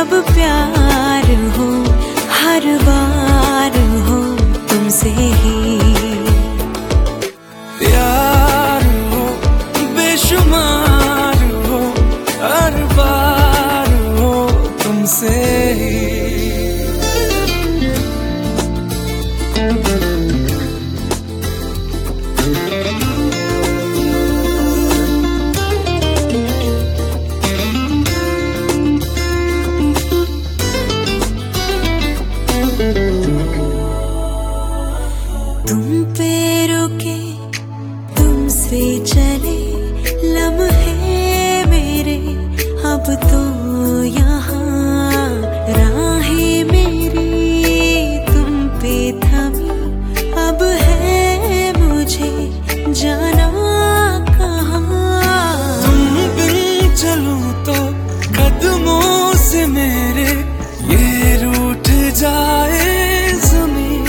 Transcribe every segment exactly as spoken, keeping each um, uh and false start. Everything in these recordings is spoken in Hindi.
जब प्यार हो हर बार हो तुमसे ही। प्यार हो बेशुमार हो हर बार हो तुमसे ही। तुम पे रुके तुमसे चले लम्हे मेरे, अब तो यहाँ राहें मेरी तुम पे थमी, अब है मुझे जाना कहाँ। तुम बिन चलूं तो कदमों से मेरे ये रूठ जाए ज़मीं।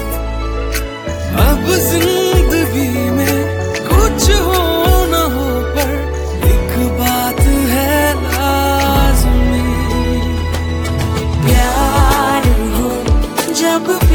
अब जिंदगी में कुछ हो न हो पर एक बात है लाज़मी। प्यार हो जब